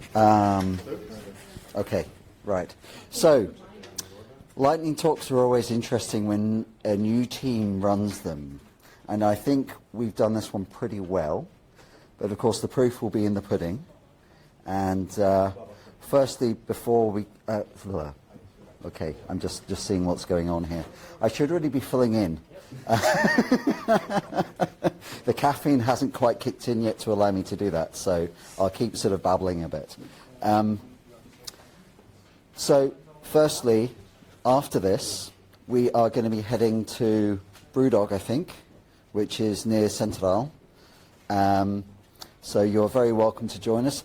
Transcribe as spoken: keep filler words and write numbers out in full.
Um, okay, right. So, lightning talks are always interesting when a new team runs them. And I think we've done this one pretty well. But of course, the proof will be in the pudding. And uh, firstly, before we... Uh, okay, I'm just, just seeing what's going on here. I should really be filling in. The caffeine hasn't quite kicked in yet to allow me to do that, so I'll keep sort of babbling a bit. Um, so, firstly, after this, we are going to be heading to Brewdog, I think, which is near Central. Um, so you're very welcome to join us.